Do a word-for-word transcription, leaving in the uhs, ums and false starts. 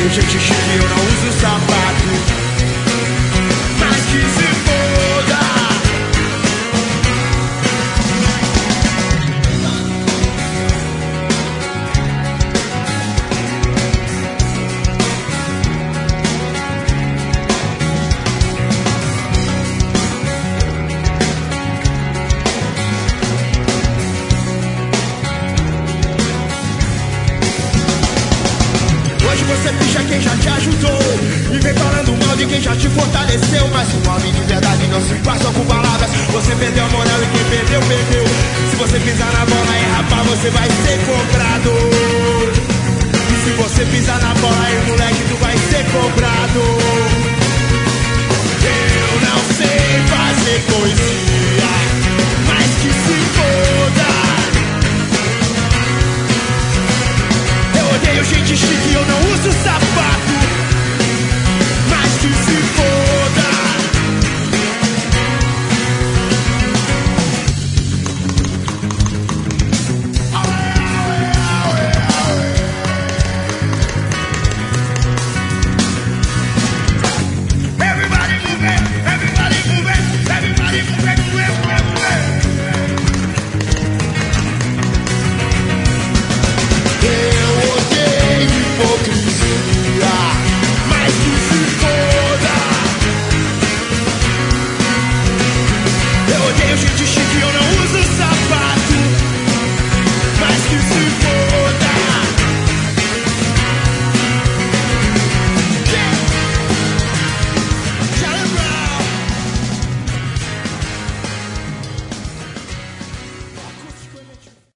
vejo gente chique, eu não uso sapato. Mas que se foda. Você picha quem já te ajudou e vem falando mal de quem já te fortaleceu. Mas um homem de verdade não se passa com palavras. Você perdeu a moral e quem perdeu, perdeu. Se você pisar na bola e rapaz, você vai ser comprado. E se você pisar na bola aí, moleque, tu vai ser comprado. Eu não sei fazer poesia,